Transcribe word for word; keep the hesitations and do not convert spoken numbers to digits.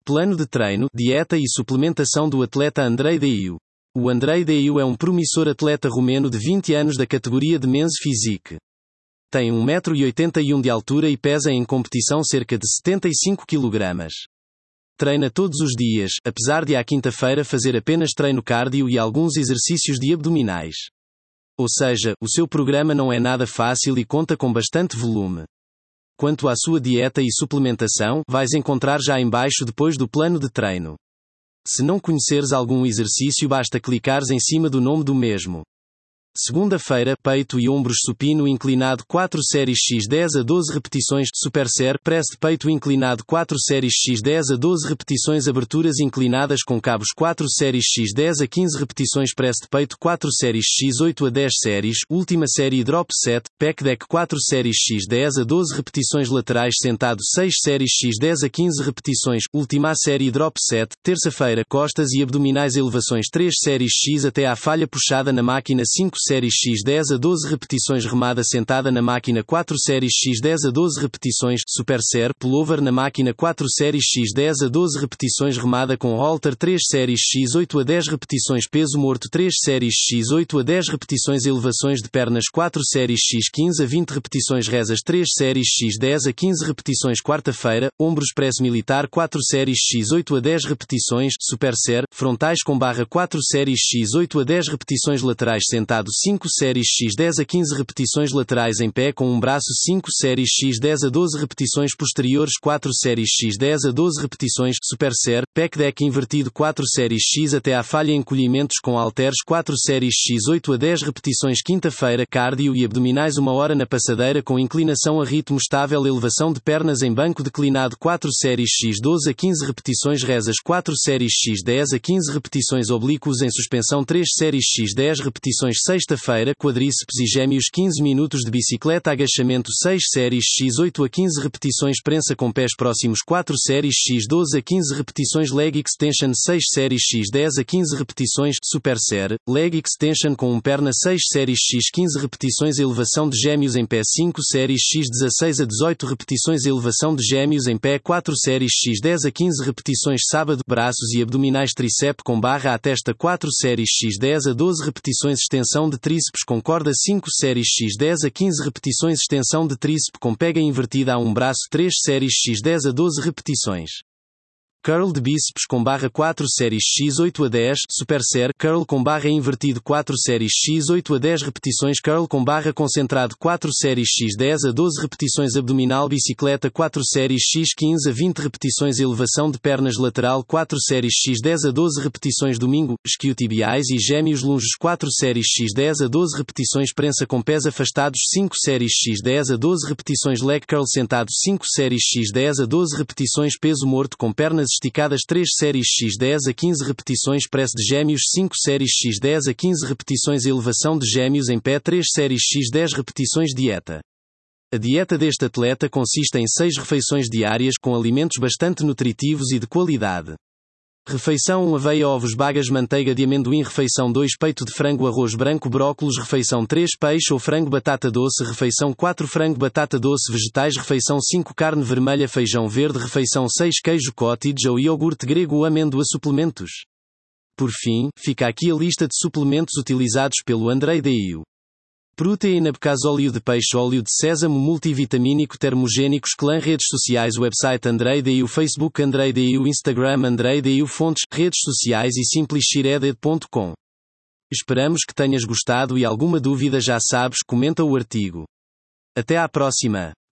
Plano de treino, dieta e suplementação do atleta Andrei Deiu. O Andrei Deiu é um promissor atleta romeno de vinte anos da categoria de Men's Physique. Tem um metro e oitenta e um de altura e pesa em competição cerca de setenta e cinco quilogramas. Treina todos os dias, apesar de à quinta-feira fazer apenas treino cardio e alguns exercícios de abdominais. Ou seja, o seu programa não é nada fácil e conta com bastante volume. Quanto à sua dieta e suplementação, vais encontrar já em baixo depois do plano de treino. Se não conheceres algum exercício, basta clicares em cima do nome do mesmo. Segunda-feira, peito e ombros supino inclinado quatro séries x dez a doze repetições, superset, press de peito inclinado quatro séries x dez a doze repetições, aberturas inclinadas com cabos quatro séries x dez a quinze repetições, press de peito quatro séries x oito a dez séries, última série drop set, pec deck quatro séries x dez a doze repetições, laterais sentado seis séries x dez a quinze repetições, última série drop set, terça-feira, costas e abdominais, elevações três séries x até à falha puxada na máquina cinco séries x dez a doze repetições, remada sentada na máquina quatro séries x dez a doze repetições, superset, pullover na máquina quatro séries x dez a doze repetições, remada com halter três séries x oito a dez repetições, peso morto três séries x oito a dez repetições, elevações de pernas quatro séries x quinze a vinte repetições, rezas três séries x dez a quinze repetições, quarta-feira, ombros press militar quatro séries x oito a dez repetições, superset, frontais com barra quatro séries x oito a dez repetições, laterais sentado cinco séries x dez a quinze repetições, laterais em pé com um braço cinco séries x dez a doze repetições, posteriores quatro séries x dez a doze repetições, superset, pec deck invertido quatro séries x até à falha, encolhimentos com halteres quatro séries x oito a dez repetições, quinta-feira, cardio e abdominais uma hora na passadeira com inclinação a ritmo estável, elevação de pernas em banco declinado quatro séries x doze a quinze repetições, rezas quatro séries x dez a quinze repetições, oblíquos em suspensão três séries x dez repetições, sexta-feira, quadríceps e gêmeos quinze minutos de bicicleta, agachamento seis séries x oito a quinze repetições, prensa com pés próximos quatro séries x doze a quinze repetições, leg extension seis séries x dez a quinze repetições, superset, leg extension com um perna seis séries x quinze repetições, elevação de gêmeos em pé cinco séries x dezasseis a dezoito repetições, elevação de gêmeos em pé quatro séries x dez a quinze repetições, sábado, braços e abdominais tríceps com barra à testa quatro séries x dez a doze repetições, extensão de tríceps com corda cinco séries x dez a quinze repetições, extensão de tríceps com pega invertida a um braço três séries x dez a doze repetições. Curl de bíceps com barra quatro séries x oito a dez, superset, curl com barra invertido quatro séries x oito a dez repetições, curl com barra concentrado quatro séries x dez a doze repetições, abdominal bicicleta quatro séries x quinze a vinte repetições, elevação de pernas lateral quatro séries x dez a doze repetições, domingo, isquiotibiais e gêmeos lunges quatro séries x dez a doze repetições, prensa com pés afastados cinco séries x dez a doze repetições, leg curl sentado cinco séries x dez a doze repetições, peso morto com pernas esticadas três séries x dez a quinze repetições, press de gêmeos cinco séries x dez a quinze repetições, elevação de gêmeos em pé três séries x dez repetições, dieta. A dieta deste atleta consiste em seis refeições diárias com alimentos bastante nutritivos e de qualidade. Refeição um aveia, ovos, bagas, manteiga de amendoim. Refeição dois peito de frango, arroz branco, brócolos. Refeição três peixe ou frango, batata doce. Refeição quatro frango, batata doce, vegetais. Refeição cinco carne vermelha, feijão verde. Refeição seis queijo cottage ou iogurte grego ou amêndoa. Suplementos. Por fim, fica aqui a lista de suplementos utilizados pelo Andrei Deiu. Proteína Bcas, óleo de peixe, óleo de sésamo multivitamínico, termogénicos. Clã, redes sociais, website Andrei Deiu, Facebook Andrei Deiu, Instagram Andrei Deiu, fontes, redes sociais e simpleshireded ponto com. Esperamos que tenhas gostado e alguma dúvida já sabes, comenta o artigo. Até à próxima.